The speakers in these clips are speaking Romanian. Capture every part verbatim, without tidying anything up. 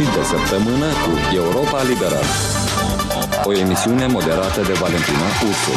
sfârșit de săptămână cu Europa Liberă. O emisiune moderată de Valentina Ursu.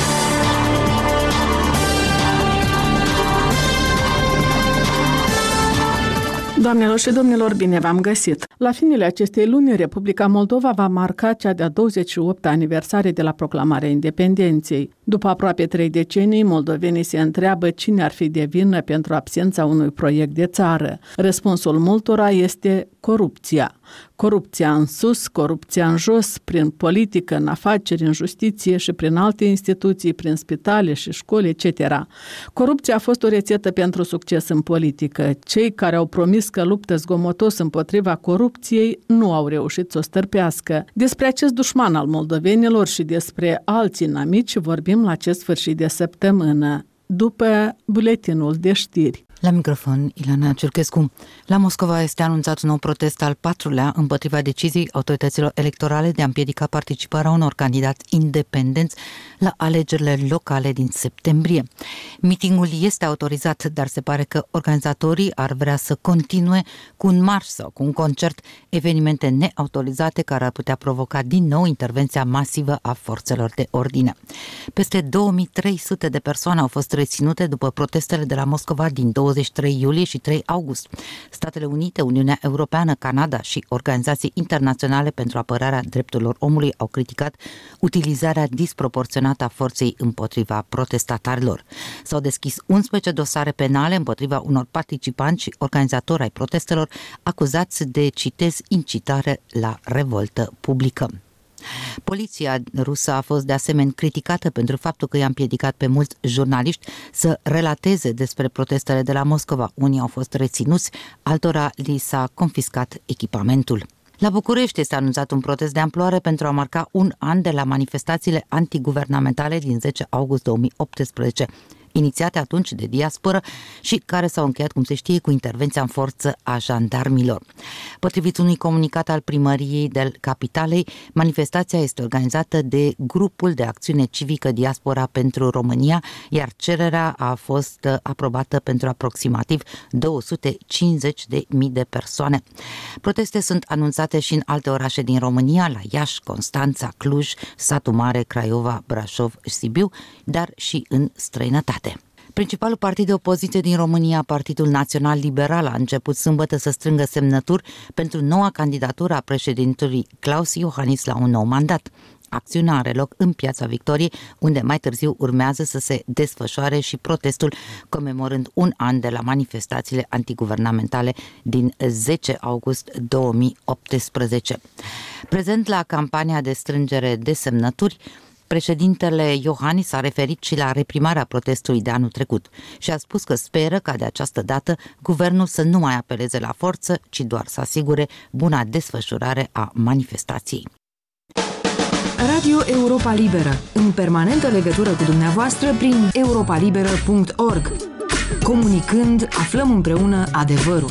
Doamnelor și domnilor, bine v-am găsit! La finele acestei luni, Republica Moldova va marca cea de-a douăzeci și opta aniversare de la proclamarea independenței. După aproape trei decenii, moldovenii se întreabă cine ar fi de vină pentru absența unui proiect de țară. Răspunsul multora este corupția. Corupția în sus, corupția în jos, prin politică, în afaceri, în justiție și prin alte instituții, prin spitale și școli, et cetera. Corupția a fost o rețetă pentru succes în politică. Cei care au promis că luptă zgomotos împotriva corupției nu au reușit să o stârpească. Despre acest dușman al moldovenilor și despre alți inamici vorbim la acest sfârșit de săptămână, după buletinul de știri. La microfon, Ilana Ciurchescu. La Moscova este anunțat un nou protest al patrulea împotriva deciziei autorităților electorale de a împiedica participarea unor candidați independenți la alegerile locale din septembrie. Mitingul este autorizat, dar se pare că organizatorii ar vrea să continue cu un marș sau cu un concert, evenimente neautorizate care ar putea provoca din nou intervenția masivă a forțelor de ordine. Peste două mii trei sute de persoane au fost reținute după protestele de la Moscova din douăzeci și trei iulie și trei august. Statele Unite, Uniunea Europeană, Canada și organizații internaționale pentru apărarea drepturilor omului au criticat utilizarea disproporționată a forței împotriva protestatarilor. S-au deschis unsprezece dosare penale împotriva unor participanți și organizatori ai protestelor acuzați de, citez, incitare la revoltă publică. Poliția rusă a fost de asemenea criticată pentru faptul că i-a împiedicat pe mulți jurnaliști să relateze despre protestele de la Moscova. Unii au fost reținuți, altora li s-a confiscat echipamentul. La București este anunțat un protest de amploare pentru a marca un an de la manifestațiile antiguvernamentale din zece august două mii optsprezece, inițiate atunci de diasporă și care s-au încheiat, cum se știe, cu intervenția în forță a jandarmilor. Potrivit unui comunicat al primăriei de Capitalei, manifestația este organizată de Grupul de Acțiune Civică Diaspora pentru România, iar cererea a fost aprobată pentru aproximativ două sute cincizeci de mii de persoane. Proteste sunt anunțate și în alte orașe din România, la Iași, Constanța, Cluj, Satu Mare, Craiova, Brașov și Sibiu, dar și în străinătate. Principalul partid de opoziție din România, Partidul Național Liberal, a început sâmbătă să strângă semnături pentru noua candidatură a președintelui Klaus Iohannis la un nou mandat. Acțiunea are loc în Piața Victoriei, unde mai târziu urmează să se desfășoare și protestul comemorând un an de la manifestațiile antiguvernamentale din zece august două mii optsprezece. Prezent la campania de strângere de semnături, președintele Iohannis s-a referit și la reprimarea protestului de anul trecut și a spus că speră ca de această dată guvernul să nu mai apeleze la forță, ci doar să asigure buna desfășurare a manifestației. Radio Europa Liberă, în permanentă legătură cu dumneavoastră prin europa liberă punct org. Comunicând, aflăm împreună adevărul.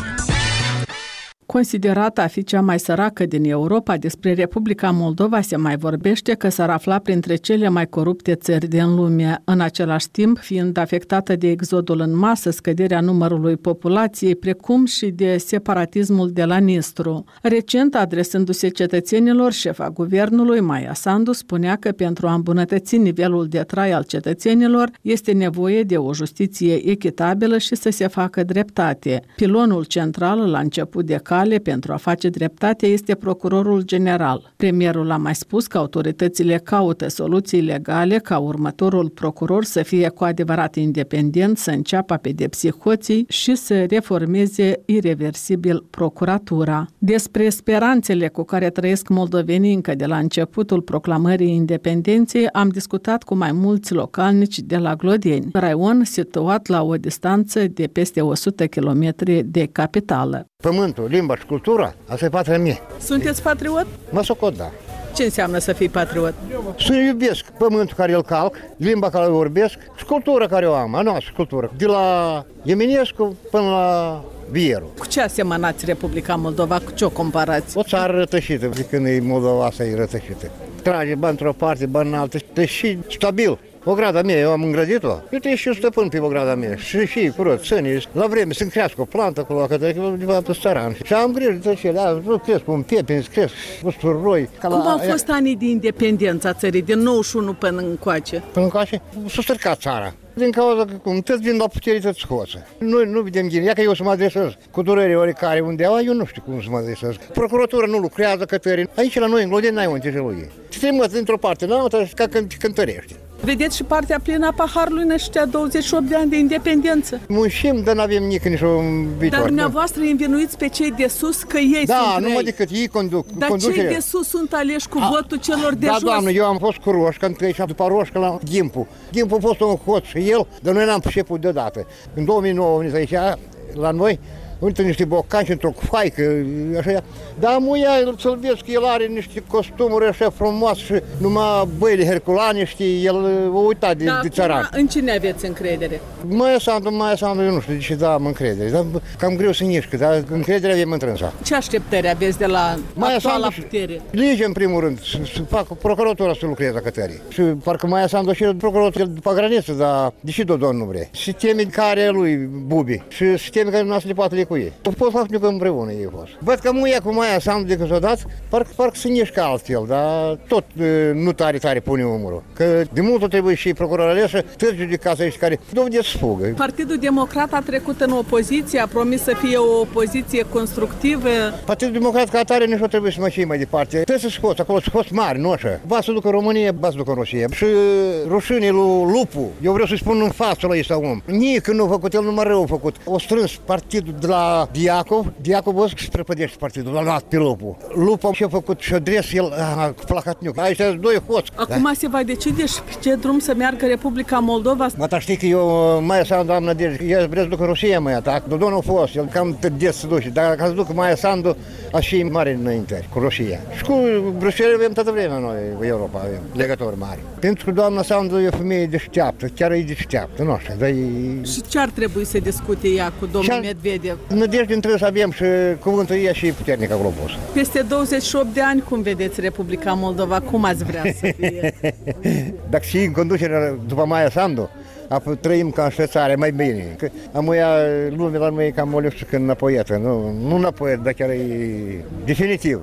Considerată a fi cea mai săracă din Europa, despre Republica Moldova se mai vorbește că s-ar afla printre cele mai corupte țări din lume, în același timp fiind afectată de exodul în masă, scăderea numărului populației, precum și de separatismul de la Nistru. Recent, adresându-se cetățenilor, șefa guvernului, Maia Sandu, spunea că pentru a îmbunătăți nivelul de trai al cetățenilor este nevoie de o justiție echitabilă și să se facă dreptate. Pilonul central la început de cale pentru a face dreptate este procurorul general. Premierul a mai spus că autoritățile caută soluții legale ca următorul procuror să fie cu adevărat independent, să înceapă a pedepsi hoții și să reformeze ireversibil procuratura. Despre speranțele cu care trăiesc moldovenii încă de la începutul proclamării independenței am discutat cu mai mulți localnici de la Glodeni, raion situat la o distanță de peste o sută kilometri de capitală. Pământul, limba și cultura, asta e patria mea. Sunteți patriot? Mă socot, da. Ce înseamnă să fii patriot? Să iubesc pământul care îl calc, limba care îl vorbesc și cultura care o am, a noastră cultură. De la Eminescu până la Vieru. Cu ce asemănați Republica Moldova? Cu ce o comparați? O țară rătășită, zic când e Moldova, asta e rătășită. Trage bani într-o parte, bani în altă, și stabil. Ograda mea, eu am îngrădit-o. Eu trebuie și eu stăpân pe ograda mea. Și și curăț, sănii, la vreme să-mi crească o plantă acolo, că de fapt pe țăran. Și am grijă de ce, da, nu cresc un piepin, cresc usturoi. Cum au fost anii de independență a țării, din nouăzeci și unu până încoace? Până încoace? S-a stricat țara. Din cauza că cum, toți vin la putere, toți scoță. Noi nu vedem gine, ia că eu să mă adresez cu durere oricare undeva, eu nu știu cum să mă adresez. Procuratura nu lucrează, Cătărin. Aici la noi în Glodeni n-ai unde jăluie. Te măți dintr-o parte, n-am ca când cântărești. Vedeți și partea plină a paharului în ăștia douăzeci și opt de ani de independență. Muncim, dar n-avem nici niciun viitor. Dar dumneavoastră îi învinuiți pe cei de sus că ei da, sunt numai răi. decât ei conduc. Dar conducere. cei de sus sunt aleși cu a, votul celor de da, jos. Da, doamnă, eu am fost cu Roșca întâi și după Roșca la Gimpu. Gimpu a fost un hoț și el, dar noi n-am priceput deodată. În două mii nouă venit aici, la noi, uite niște bocanci într-o faică, așa. Dar muia, să-l vezi că el are niște costumuri așa frumoase și numai băile herculane, știi, el o uita de, da, de țăran. În cine aveți încredere? Maia Sandu, Maia Sandu, eu nu știu de ce da am încredere, dar cam greu să nișcă, dar încredere avem întrânsa. Ce așteptări aveți de la Maia actuala Sandu, putere? Lege, în primul rând, să, să facă procuratura să lucreze la Cătării. Și parcă Maia Sandu și procuratura după graniță, dar deși Dodon nu vrea. Sisteme care lui Bubi și sisteme care nu se le poate lecui. Pot fac că împreună ei fost. Văd că muia cu Maia Sandu de când s-o dat, parcă, parcă se nișcă altfel, dar tot nu tare, tare pune umărul. Că de mult trebuie și procurorul aleșă, toți judecații ăștia care dovedesc să fugă. Partidul Democrat a trecut în opoziție, a promis să fie o opoziție constructivă. Partidul Democrat ca atare nici nu trebuie să mă cei mai departe. Trebuie să scoți, acolo să scoți mari, nu așa. Ba să ducă în România, ba să ducă în Rusia. Și rușinii lui Lupu, eu vreau să-i spun în fața lui ăsta om. Nici nu a făcut, el numai rău a făcut. O strâns partidul de la Diacov, Diacov o să prăpădește partidul, l-a luat pe Lupu. Lupu și-a făcut și-a dres el a, cu Placatniuc. Aici sunt doi hoți. Acum da? Se va decide și pe ce drum să meargă Republica Moldova. Mă, dar știi că eu mai Sandu am nădejde, eu vreau să duc în Rusia, mă, dar Dodon a fost, el cam des să duce, dar ca să duc Maia Sandu, aș fi mare înainte, cu Rusia. Și cu Bruxelles avem toată vremea noi, în Europa, avem legători mari. Pentru că doamna Sandu e o femeie deșteaptă, chiar e deșteaptă, nu știu, dar e... Și ce ar trebui să discute ea cu domnul Medvedev? Nădejde trebuie să avem și cuvântul ei și puternic acolo pus. Peste douăzeci și opt de ani, cum vedeți Republica Moldova, cum ați vrea să fie? Dacă și în conducerea după Maia Sandu, apoi trăim ca în Șveițaria, mai bine. Că amuia lumea la noi e cam o lipsică înapoietă, nu, nu înapoiet, dar chiar e definitiv.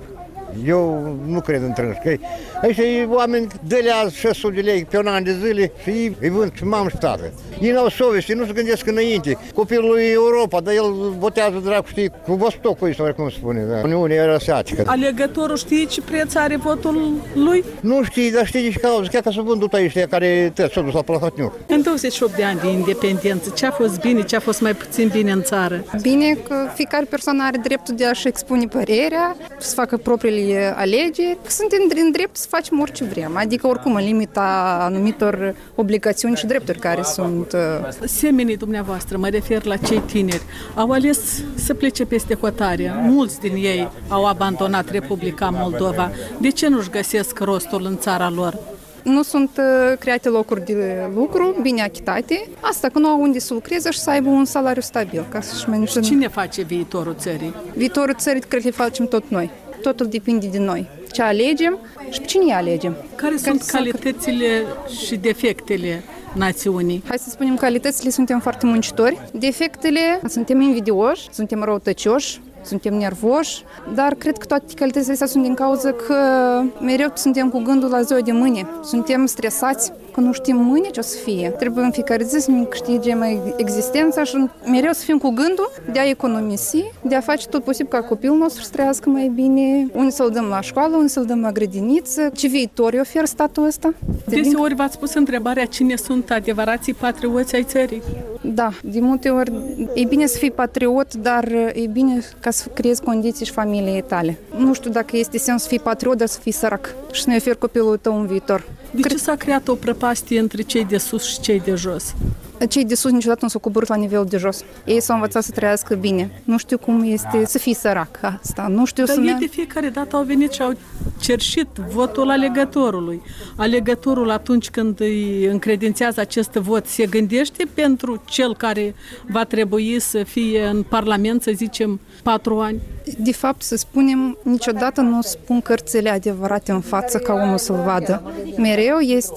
Eu nu cred în trânși, că aici e oameni de la șase sute de lei pe un an de zile și ei îi vând și mamă și tată. Ei n-au soveste, nu se gândesc înainte. Copilul lui Europa, dar el votează, dracu, știi, cu vostocul ăsta, cum spune, da. Uniunea Eurasiatică. Alegătorul știe ce preț are votul lui? Nu știi, dar știi de ce cauză, chiar că s-au vândut aici, care te s-au dus la Placatniuc. În douăzeci și opt de ani de independență, ce a fost bine, ce a fost mai puțin bine în țară? Bine că fiecare persoană are dreptul de a-și expune părerea, să facă propriile alegeri. Suntem în drept să facem orice vrem, adică oricum în limita anumitor obligațiuni și drepturi care sunt. Semenii dumneavoastră, mă refer la cei tineri, au ales să plece peste hotare. Mulți din ei au abandonat Republica Moldova. De ce nu-și găsesc rostul în țara lor? Nu sunt create locuri de lucru bine achitate. Asta că nu au unde să lucreze și să aibă un salariu stabil. Ca să-și menționă. Cine face viitorul țării? Viitorul țării cred că le facem tot noi. Totul depinde de noi. Ce alegem și pe cine alegem. Care, care sunt calitățile și defectele națiunii? Hai să spunem, calitățile suntem foarte muncitori. Defectele, suntem invidioși, suntem răutăcioși, suntem nervoși, dar cred că toate calitățile astea sunt din cauza că mereu suntem cu gândul la ziua de mâine. Suntem stresați că nu știm mâine ce o să fie. Trebuie în fiecare zi să ne câștigem existența și mereu să fim cu gândul de a economisi, de a face tot posibil ca copilul nostru să trăiască mai bine, unde să-l dăm la școală, unde să-l dăm la grădiniță, ce viitor îi oferă statul ăsta. Deseori v-ați pus întrebarea cine sunt adevărații patrioți ai țării? Da, de multe ori e bine să fii patriot, dar e bine ca să creezi condiții și familiei tale. Nu știu dacă este sens să fii patriot, dar să fii sărac și să ne oferi copilul tău un viitor. De ce s-a creat o prăpastie între cei de sus și cei de jos? Cei de sus niciodată nu s-au coborât la nivelul de jos. Ei s-au învățat să trăiască bine. Nu știu cum este să fii sărac asta. Nu știu Dar să ei de fiecare dată au venit și au cerșit votul alegătorului. Alegătorul atunci când îi încredințează acest vot se gândește pentru cel care va trebui să fie în Parlament, să zicem, patru ani? De fapt, să spunem, niciodată nu spun cărțile adevărate în față ca omul să-l vadă. Mereu este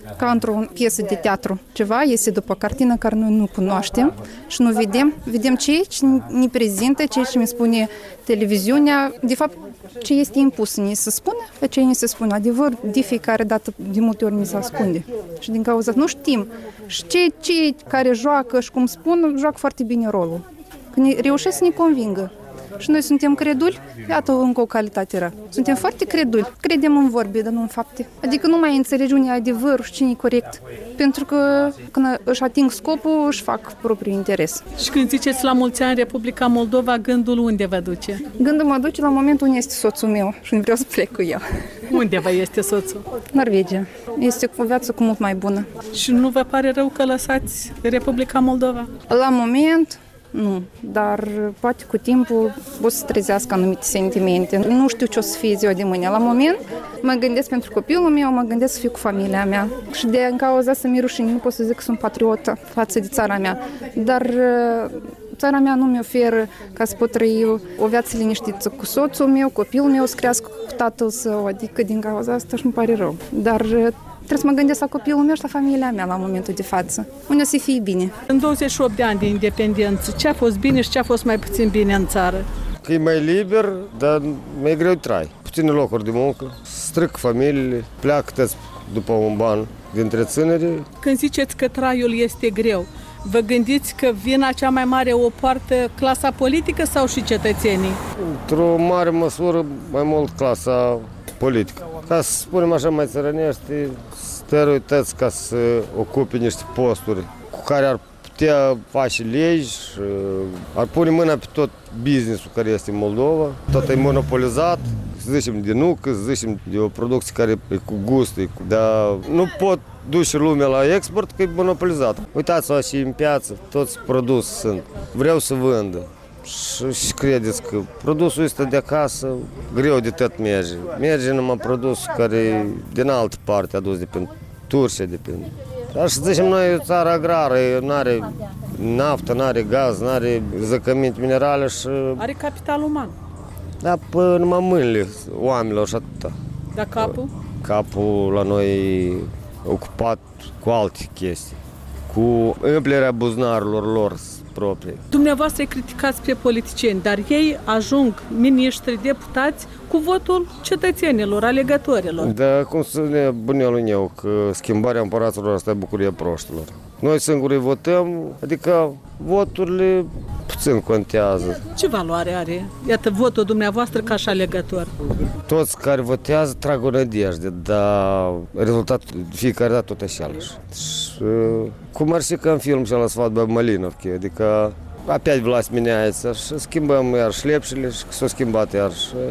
ca într-o piesă de teatru. Ceva este după cartină care noi nu cunoaștem și nu vedem. Vedem ce ne prezintă, ce ne spune televiziunea. De fapt, ce este impus să ne se spune, ce ne se spune. Adevăr, de fiecare dată, de multe ori ne se ascunde. Și din cauza nu știm. Și cei, cei care joacă și cum spun, joacă foarte bine rolul. Când ne reușesc să ne convingă. Și noi suntem creduli, iată încă o calitate rea. Suntem foarte creduli, credem în vorbe, dar nu în fapte. Adică nu mai înțelegi unde e adevărul și cine e corect. Pentru că când își ating scopul, își fac propriul interes. Și când ziceți la mulți ani Republica Moldova, gândul unde vă duce? Gândul mă duce la momentul unde este soțul meu și nu vreau să plec cu el. Unde vă este soțul? Norvegia. Este o viață cu mult mai bună. Și nu vă pare rău că lăsați Republica Moldova? La moment... Nu, dar poate cu timpul o să trezească anumite sentimente. Nu știu ce o să fie ziua de mâine. La moment mă gândesc pentru copilul meu, mă gândesc să fiu cu familia mea. Și de în cauza să mi-e rușine, nu pot să zic că sunt patriotă față de țara mea. Dar țara mea nu mi oferă ca să pot trăi o viață liniștită cu soțul meu, copilul meu să crească cu tatăl său. Adică din cauza asta și-mi pare rău. Dar trebuie să mă gândesc la copilul meu și la familia mea la momentul de față. Unde o să fie bine. În douăzeci și opt de ani de independență, ce a fost bine și ce a fost mai puțin bine în țară? Că e mai liber, dar mai greu trai. Puține locuri de muncă, stric familiile, pleacă toți după un ban de întreținere. Când ziceți că traiul este greu, vă gândiți că vina cea mai mare o poartă clasa politică sau și cetățenii? Într-o mare măsură, mai mult clasa politică. Ca să spunem așa mai țărănește, stăruități ca să ocupe niște posturi cu care ar putea face legi și ar pune mâna pe tot business-ul care este în Moldova. Tot e monopolizat, să zicem de nucă, să zicem de o producție care e cu gust, e cu... dar nu pot duce lumea la export că e monopolizat. Uitați-vă și în piață, toți produse sunt. Vreau să vândă. Și, și credeți că produsul este de acasă, greu de tot merge. Merge numai produsul care din altă parte adus de prin Turcia, de prin... Dar să zicem noi, e o țară agrară, nu are naftă, nu are gaz, nu are zăcăminte minerale și... Are capital uman. Da, până numai mâinile oamenilor și atâta. Dar capul? Capul la noi ocupat cu alte chestii, cu împlerea buzunarelor lor proprii. Dumneavoastră îi criticați pe politicieni, dar ei ajung miniștri, deputați cu votul cetățenilor, alegătorilor. Da, cum să ne bunelul eu, că schimbarea împăraților asta e bucuria proștilor. Noi singuri votăm, adică voturile puțin contează. Ce valoare are, iată, votul dumneavoastră ca și alegător? Toți care votează trag o nădejde, dar rezultatul fiecare dată tot așa-lași. Și cum ar fi ca în film și la Svadba Malinovki, adică опять власть меняется și schimbăm iar șlepșile și s-au schimbat iar.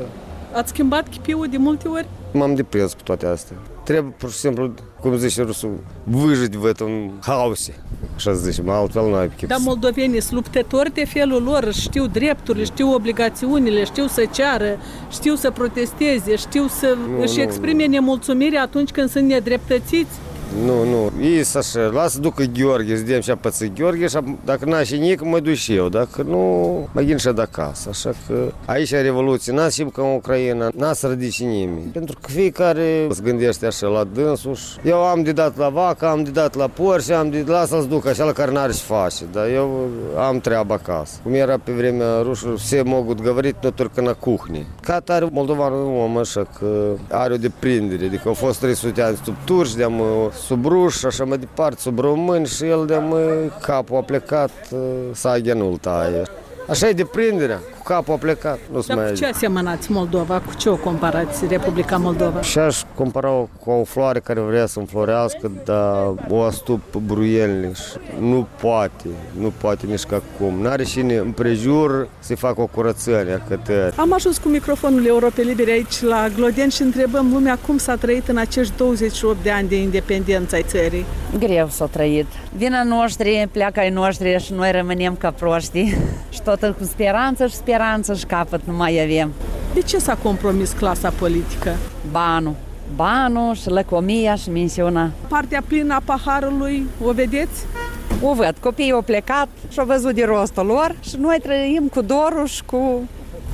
Ați schimbat chipiul de multe ori? M-am deprins pe toate astea. Trebuie pur și simplu, cum zice rusul, выжить в этом хаосе. Așa zicem, altfel nu ai chip. Dar moldovenii sunt luptători de felul lor, știu drepturile, știu obligațiunile, știu să ceară, știu să protesteze, știu să nu, își nu, exprime nu. nemulțumirea atunci când sunt nedreptățiți. Nu, nu, ei sunt așa, lasă ducă Gheorghe, să vedem ce-a pățit Gheorghe și dacă n-a și nic, mă duc și eu, dacă nu, mă ghind și de acasă, așa că aici e revoluție, n-a și ca în Ucraina, n-a să ridice nimeni, pentru că fiecare se gândește așa la dânsuși. Eu am de dat la vacă, am de dat la porci, am de lasă-l duc așa la care n-are ce face, dar eu am treabă acasă. Cum era pe vremea rușilor, se могут говорить, но только на кухне. Ca tare moldovanul om așa că are o deprindere, adică au fost trei sute ani sub turci, de-am sub ruși și așa mai departe, sub români și el de-am capul a plecat, Saghenul taie. Așa e deprinderea, cu capul a plecat. Dar cu ce asemănați Moldova? Cu ce o comparați Republica Moldova? Și aș compara cu o floare care vrea să înflorească, dar o astup bruielnic și nu poate, nu poate nici ca cum. N-are cine împrejur să-i facă o curățenie a cătării. Am ajuns cu microfonul Europei Libere aici la Glodeni și întrebăm lumea cum s-a trăit în acești douăzeci și opt de ani de independență ai țării. Greu s-a trăit. Vina noștri, pleacă ai noștri și noi rămânem ca proștii. Și tot cu speranță și speranță și capăt nu mai avem. De ce s-a compromis clasa politică? Banul. Banul și lăcomia și mensiunea. Partea plină a paharului, o vedeți? O văd. Copiii au plecat și au văzut de rostul lor și noi trăim cu dorul și cu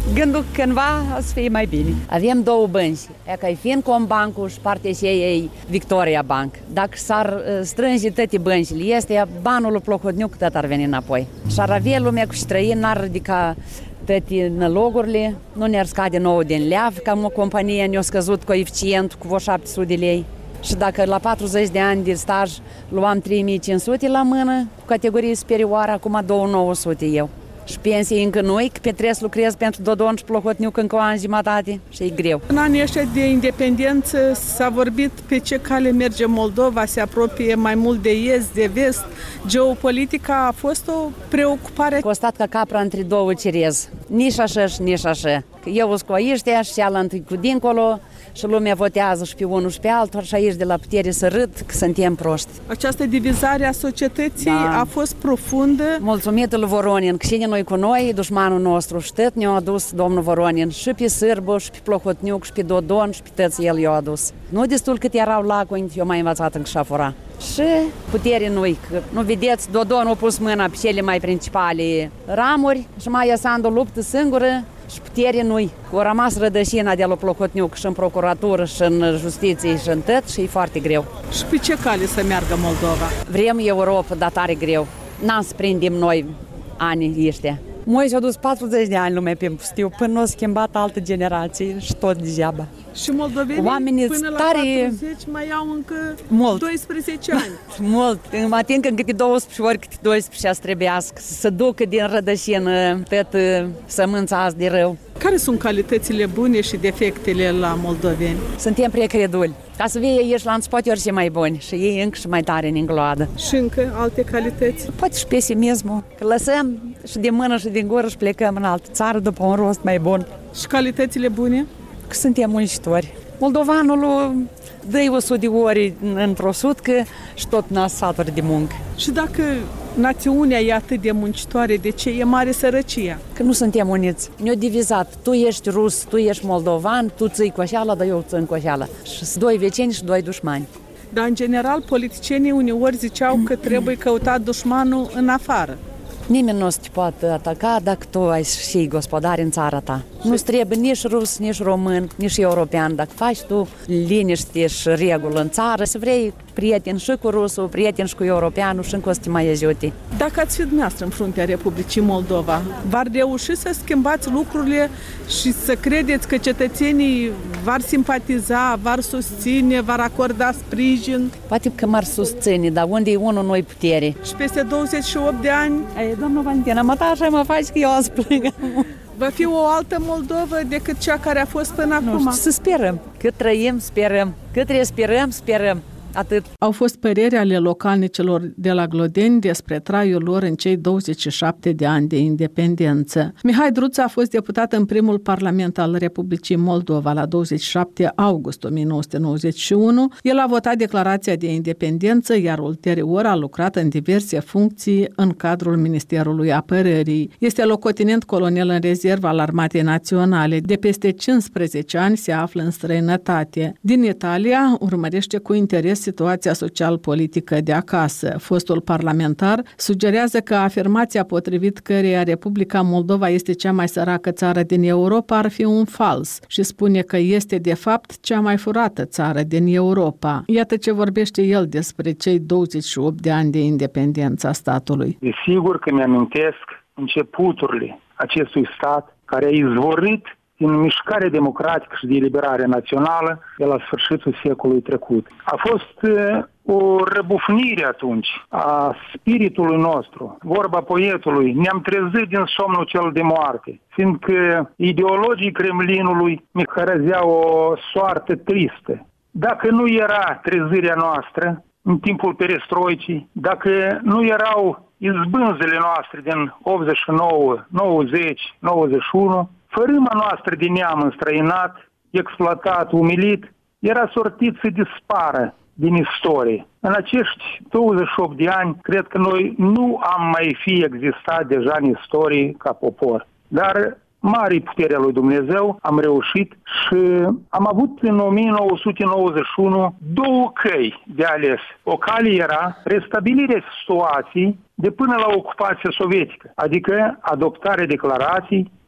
gândul cândva o să fie mai bine. Avem două bănci, e ca Fincom Bancul și partea și ei Victoria Bank. Dacă s-ar strânge toate băncile, este banul Plocodniuc, tot ar veni înapoi. Și ar avea lumea cu străini, n-ar ridica toate nălogurile, nu ne-ar scade nouă din leaf, ca o companie ne-a scăzut coeficientul cu vreo șapte sute de lei. Și dacă la patruzeci de ani de staj luam trei mii cinci sute la mână, cu categorie superioară, acum două mii nouă sute eu. Și pensie încă noi, că pe trebuie să lucrez pentru Dodon și Plocotniuc încă o an jumătate și e greu. În anii ăștia de independență s-a vorbit pe ce cale merge Moldova, se apropie mai mult de est, de vest. Geopolitica a fost o preocupare. Costat ca capra între două cerez, nici așa și nici așa. Eu sunt cu aiștea și cealaltă cu dincolo și lumea votează și pe unul și pe altul și aici de la putere să râd că suntem proști. Această divizare a societății da. a fost profundă. Mulțumită lui Voronin, că cine noi cu noi, dușmanul nostru, și tot ne-a adus domnul Voronin și pe Sârbă, și pe Plocotniuc, și pe Dodon, și pe toți el i-a adus. Nu destul cât erau lacuni, eu mai învățat în șafura. Și putere noi, că nu vedeți, Dodon a pus mâna pe cele mai principale ramuri și mai Sandu o luptă singură și putere noi. Au rămas rădășina de la Plocotniuc și în procuratură și în justiție și în tot și e foarte greu. Și pe ce cale să meargă Moldova? Vrem Europa, dar tare greu. N-am să prindem noi anii ăștia. Moi și-au dus patruzeci de ani lumea pe pustiu până nu a schimbat altă generație și tot degeaba. Și moldovenii oamenii până la tare... patruzeci mai au încă mult. doisprezece ani. Mult. Mă ating în câte douăsprezece ori, câte doisprezece să trebuiască să se ducă din rădășină tot sămânța azi de rău. Care sunt calitățile bune și defectele la moldoveni? Suntem precreduli. Ca să vii aici la început ori și mai buni și ei încă și mai tare în engloadă. Și încă alte calități? Poate și pesimismul. Că lăsăm și de mână și din gură și plecăm în altă țară după un rost mai bun. Și calitățile bune? Că suntem muncitori. Moldovanul dă o sută de ori într-o sutcă și tot n-a saturi de muncă. Și dacă națiunea e atât de muncitoare, de ce e mare sărăcia? Că nu suntem uniți. Ne-au divizat. Tu ești rus, tu ești moldovan, tu ții coșeala, dar eu țin coșeala. Și sunt doi vecini și doi dușmani. Dar, în general, politicienii uneori ziceau că trebuie căutat dușmanul în afară. Nimeni nu te poate ataca dacă tu ai și gospodari în țara ta. Nu-ți trebuie nici rus, nici român, nici european. Dacă faci tu liniște și regulă în țară, să vrei prieteni și cu rusul, prieteni și cu europeanul și încă o să te mai ajute. Dacă ați fi dumneavoastră în fruntea Republicii Moldova, v-ar reuși să schimbați lucrurile și să credeți că cetățenii v-ar simpatiza, v-ar susține, v-ar acorda sprijin? Poate că m-ar susține, dar unde e unul noi putere? Și peste douăzeci și opt de ani? Ei, domnul Valentina, mă tași mă faci că eu azi plâng. Va fi o altă Moldovă decât cea care a fost până acum? Nu știu, să sperăm. Cât trăim, sperăm. Cât respirăm, sperăm. Atât. Au fost păreri ale localnicilor de la Glodeni despre traiul lor în cei douăzeci și șapte de ani de independență. Mihai Druță a fost deputat în primul parlament al Republicii Moldova la douăzeci și șapte august o mie nouă sute nouăzeci și unu. El a votat declarația de independență, iar ulterior a lucrat în diverse funcții în cadrul Ministerului Apărării. Este locotenent colonel în rezervă al Armatei Naționale. De peste cincisprezece ani se află în străinătate. Din Italia urmărește cu interes situația social-politică de acasă. Fostul parlamentar sugerează că afirmația potrivit căreia Republica Moldova este cea mai săracă țară din Europa ar fi un fals și spune că este de fapt cea mai furată țară din Europa. Iată ce vorbește el despre cei douăzeci și opt de ani de independență a statului. Desigur că mi-amintesc începuturile acestui stat care a izvorât din mișcare democratică și de eliberare națională de la sfârșitul secolului trecut. A fost o răbufnire atunci a spiritului nostru. Vorba poetului, ne-am trezit din somnul cel de moarte, fiindcă ideologii Kremlinului mi hărăzeau o soartă tristă. Dacă nu era trezirea noastră în timpul perestroicii, dacă nu erau izbânzele noastre din optzeci și nouă, nouăzeci, nouăzeci și unu, fărâma noastră de neam înstrăinat, exploatat, umilit, era sortit să dispară din istorie. În acești douăzeci și opt de ani, cred că noi nu am mai fi existat deja în istorie ca popor. Dar mare puterea lui Dumnezeu, am reușit și am avut în o mie nouă sute nouăzeci și unu două căi de ales. O cale era restabilirea situației de până la ocupația sovietică, adică adoptarea declarației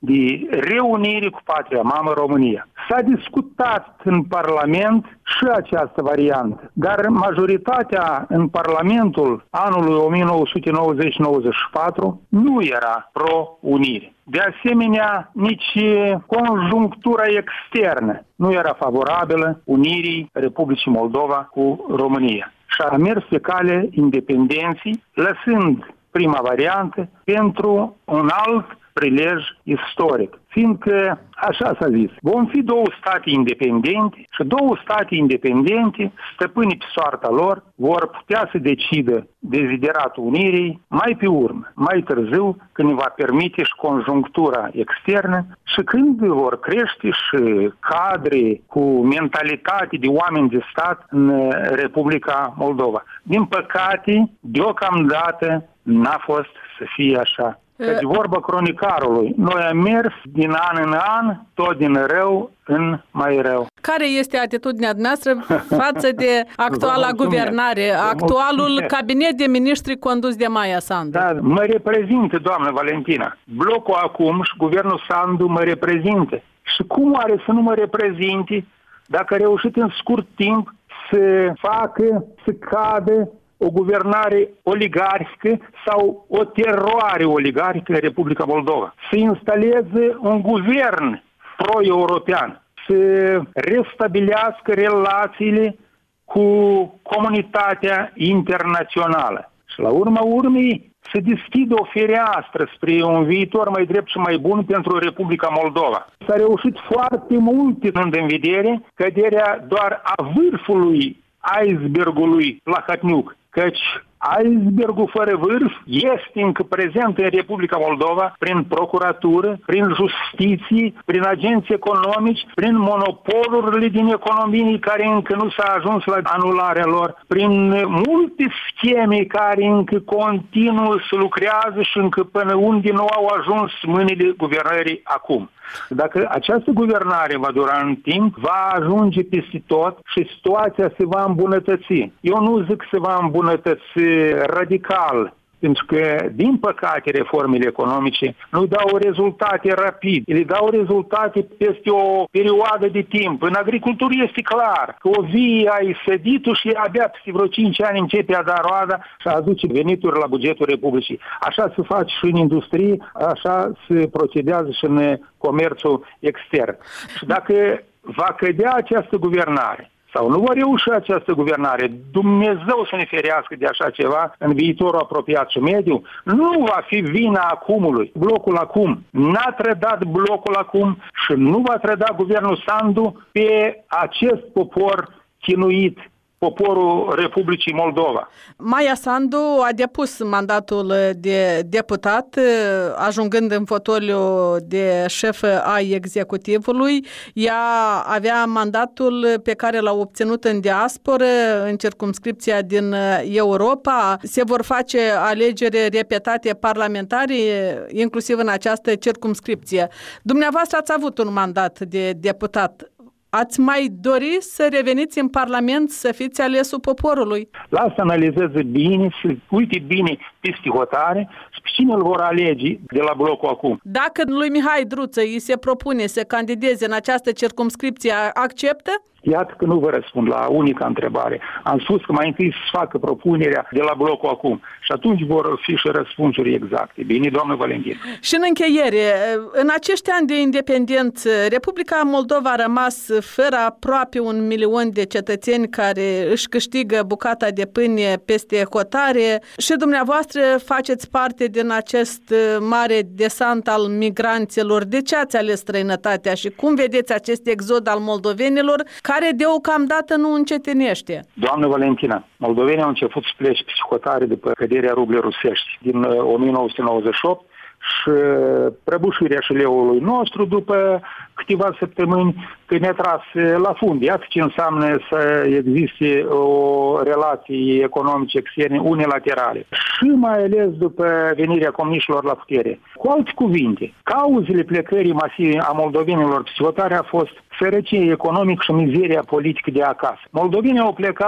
de reunire cu patria mamă România. S-a discutat în Parlament și această variantă, dar majoritatea în Parlamentul anului o mie nouă sute nouăzeci nouăzeci și patru nu era pro-unire. De asemenea, nici conjunctura externă nu era favorabilă unirii Republicii Moldova cu România. Și a mers pe cale independenței, lăsând prima variantă pentru un alt prilej istoric, fiindcă, așa s-a zis, vom fi două state independente și două state independente, stăpâni pe soarta lor, vor putea să decidă dezideratul unirii mai pe urmă, mai târziu, când ne va permite și conjunctura externă și când vor crește și cadre cu mentalitate de oameni de stat în Republica Moldova. Din păcate, deocamdată n-a fost să fie așa. Că de vorba cronicarului, noi am mers din an în an, tot din rău în mai rău. Care este atitudinea noastră față de actuala guvernare, actualul cabinet de miniștri condus de Maia Sandu? Da, mă reprezintă, doamnă Valentina. Blocul acum și guvernul Sandu mă reprezintă. Și cum are să nu mă reprezinte dacă a reușit în scurt timp să facă, să cadă o guvernare oligarhică sau o teroare oligarhică în Republica Moldova. Să instaleze un guvern pro-european, să restabilească relațiile cu comunitatea internațională. Și la urma urmei să deschidă o fereastră spre un viitor mai drept și mai bun pentru Republica Moldova. S-a reușit foarte mult în vedere căderea doar a vârfului icebergului Plahotniuc, căci icebergul fără vârf este încă prezent în Republica Moldova prin procuratură, prin justiție, prin agenți economici, prin monopolurile din economie care încă nu s-a ajuns la anularea lor, prin multe scheme care încă continuă să lucrează și încă până unde nu au ajuns mâinile guvernării acum. Dacă această guvernare va dura în timp, va ajunge peste tot și situația se va îmbunătăți. Eu nu zic se va îmbunătăți radical, pentru că, din păcate, reformele economice nu dau rezultate rapid. Ele dau rezultate peste o perioadă de timp. În agricultură este clar că o vie ai săditul și abia peste vreo cinci ani începe a da roada și a aduce venituri la bugetul Republicii. Așa se face și în industrie, așa se procedează și în comerțul extern. Și dacă va cădea această guvernare, sau nu va reuși această guvernare, Dumnezeu să ne ferească de așa ceva în viitorul apropiat și mediu, nu va fi vina acumului. Blocul acum n-a trădat blocul acum și nu va trăda guvernul Sandu pe acest popor chinuit, poporul Republicii Moldova. Maia Sandu a depus mandatul de deputat, ajungând în fotoliu de șef a executivului. Ea avea mandatul pe care l-a obținut în diasporă, în circumscripția din Europa. Se vor face alegeri repetate parlamentare, inclusiv în această circumscripție. Dumneavoastră ați avut un mandat de deputat. Ați mai dori să reveniți în Parlament, să fiți alesul poporului? Lasă să analizeze bine, să uite bine peste hotare și pe cine îl vor alege de la blocul acum. Dacă lui Mihai Druță îi se propune să candideze în această circumscripție, acceptă? Iată că nu vă răspund la unica întrebare. Am spus că mai întâi să facă propunerea de la blocul acum și atunci vor fi și răspunsuri exacte. Bine, doamnă Valentin. Și în încheiere, în acești ani de independență, Republica Moldova a rămas fără aproape un milion de cetățeni care își câștigă bucata de pâine peste hotare și dumneavoastră faceți parte din acest mare desant al migranților. De ce ați ales străinătatea și cum vedeți acest exod al moldovenilor care deocamdată nu încetinește? Doamnă Valentina, moldovenii au început să plece pe hotare după căderea rublei rusești din o mie nouă sute nouăzeci și opt și prăbușirea și leului nostru după câteva săptămâni când ne-a tras la fund. Iată ce înseamnă să existe o relație economice externe unilaterale. Și mai ales după venirea comuniștilor la putere. Cu alte cuvinte, cauzele plecării masive a moldovenilor pe hotare a fost sărăcie economică și mizeria politică de acasă. Moldovenii au plecat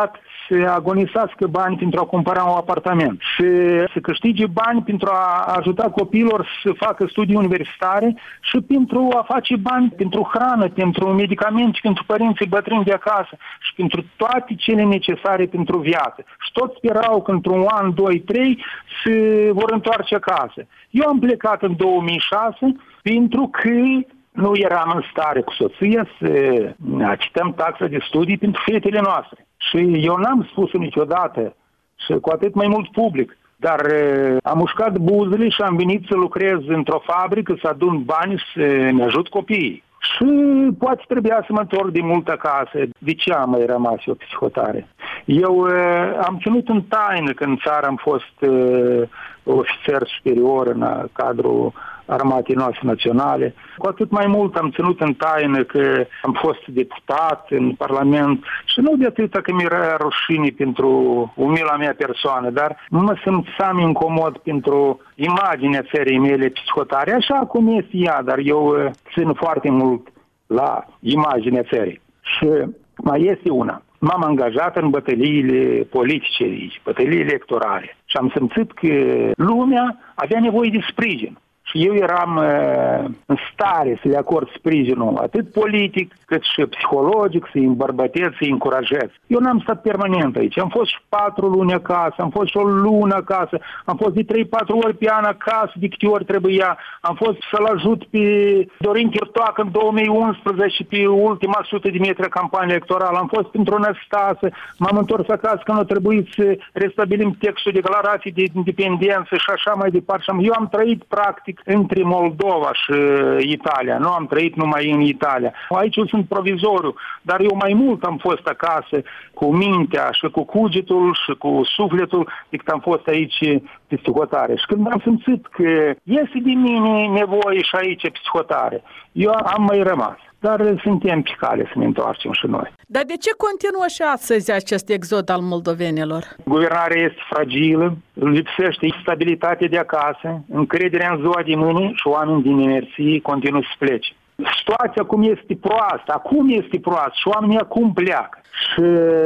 să agonisească bani pentru a cumpăra un apartament, să, să câștige bani pentru a ajuta copiilor să facă studii universitare și pentru a face bani pentru hrană, pentru medicamente, pentru părinții bătrâni de acasă și pentru toate cele necesare pentru viață. Și toți sperau că într-un an, doi, trei se vor întoarce acasă. Eu am plecat în două mii șase pentru că nu eram în stare cu soția să achităm taxa de studii pentru fetele noastre. Și eu n-am spus-o niciodată, și cu atât mai mult public, dar am mușcat buzele și am venit să lucrez într-o fabrică, să adun bani și să-mi ajut copiii. Și poate trebuia să mă întorc de mult acasă. De ce am mai rămas eu psihotare? Eu uh, am ținut în taină că în țară am fost uh, ofițer superior în cadrul armatei noastre naționale. Cu atât mai mult am ținut în taină că am fost deputat în Parlament și nu de atâta că mi-era rușine pentru umila mea persoană, dar mă simțeam incomod pentru imaginea țării mele psihotare, așa cum este ea, dar eu țin foarte mult la imaginea țării. Și mai este una. M-am angajat în bătăliile politice aici, bătălii electorale și am simțit că lumea avea nevoie de sprijin. Și eu eram uh, în stare să le acord sprijinul atât politic cât și psihologic, să-i îmbărbătez, să-i încurajez. Eu n-am stat permanent aici, am fost și patru luni acasă, am fost și o lună acasă, am fost de trei patru ori pe an acasă, de câte ori trebuia, am fost să-l ajut pe Dorin Chirtoacă în două mii unsprezece pe ultima sută de metri a campaniei electorale, am fost pentru Năstase, m-am întors acasă când a trebuit să restabilim textul declarației de independență și așa mai departe. Eu am trăit practic între Moldova și Italia. Nu am trăit numai în Italia. Aici eu sunt provizoriu, dar eu mai mult am fost acasă cu mintea și cu cugetul și cu sufletul decât am fost aici pe psihotare. Și când am simțit că este de mine nevoie și aici psihotare, eu am mai rămas. Dar suntem pe cale să ne întoarcem și noi. Dar de ce continuă și astăzi acest exod al moldovenilor? Guvernarea este fragilă, lipsește stabilitatea de acasă, încrederea în ziua de mâine și oamenii din inerție continuă să plece. Situația acum este proastă, acum este proastă și oamenii acum pleacă. Și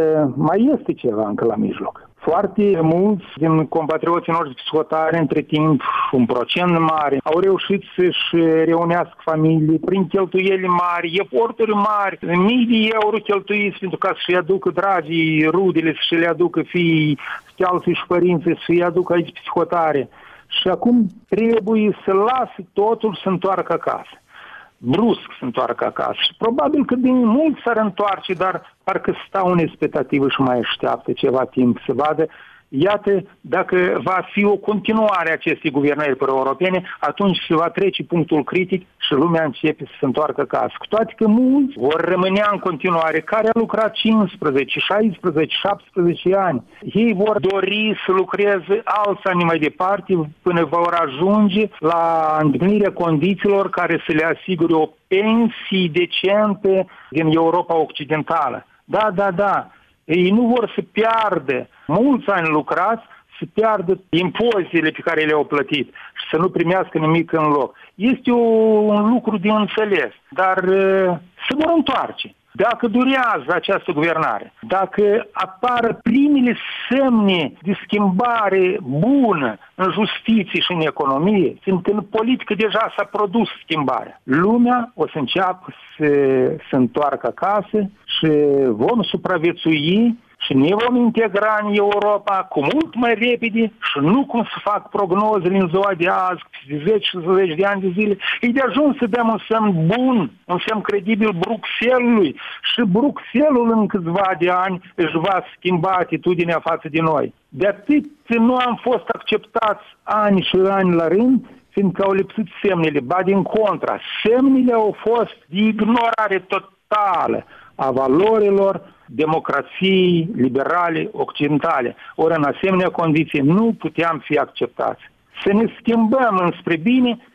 mai este ceva încă la mijloc. Foarte mulți din compatrioții noștri psihotare, între timp, un procent mare, au reușit să-și reunească familii prin cheltuieli mari, eforturi mari, mii de euro cheltuiți pentru ca să-și aducă dragii rudele, să-și le aducă fiii, stealții și părinții, să-i aducă aici psihotare. Și acum trebuie să lasă totul să întoarcă acasă. Brusc să întoarcă acasă. Și probabil că din mult s-ar întoarce, dar parcă stau în expectativă și mai așteaptă ceva timp să vadă. Iată, dacă va fi o continuare a acestei guvernări pro-europene, atunci se va trece punctul critic și lumea începe să se întoarcă acasă. Cu toate că mulți vor rămânea în continuare, care a lucrat cincisprezece, șaisprezece, șaptesprezece ani. Ei vor dori să lucreze alți ani mai departe până vor ajunge la îndeplinirea condițiilor care să le asigure o pensie decentă din Europa Occidentală. Da, da, da. Ei nu vor să piardă mulți ani lucrați, să piardă impozitele pe care le-au plătit și să nu primească nimic în loc. Este un lucru de înțeles, dar se vor întoarce. Dacă durează această guvernare, dacă apar primele semne de schimbare bună în justiție și în economie, fiindcă în politică deja s-a produs schimbarea, lumea o să înceapă să se întoarcă acasă și vom supraviețui și ne vom integra în Europa cu mult mai repede și nu cum să fac prognozele în ziua de azi, de zece și zece de ani de zile. E de ajuns să dăm un semn bun, un semn credibil Bruxellesului și Bruxellesul în câțiva de ani își va schimba atitudinea față de noi. De atât nu am fost acceptați ani și ani la rând, fiindcă au lipsit semnele, ba din contra, semnele au fost de ignorare totală a valorilor democrației liberale occidentale. Ori în asemenea condiții nu puteam fi acceptați. Să ne schimbăm înspre bine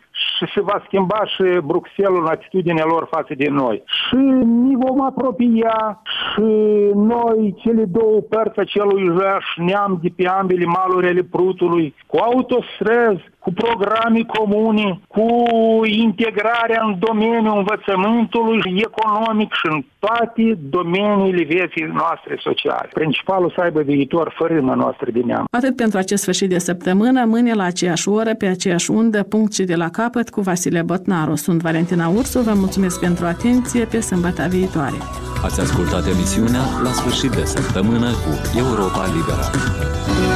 și se va schimba și Bruxelles în atitudinea lor față de noi. Și ne vom apropia și noi, cele două părți acelui jăș, neam de pe ambele maluri ale Prutului, cu autostrăzi, cu programe comune, cu integrarea în domeniul învățământului economic și în toate domeniile vieții noastre sociale. Principalul să aibă viitor fărâma noastră de neam. Atât pentru acest sfârșit de săptămână, mâine la aceeași oră, pe aceeași undă, punct și de la capăt cu Vasile Botnaru. Sunt Valentina Ursu, vă mulțumesc pentru atenție, pe sâmbătă viitoare. Ați ascultat emisiunea La sfârșit de săptămână cu Europa Liberă.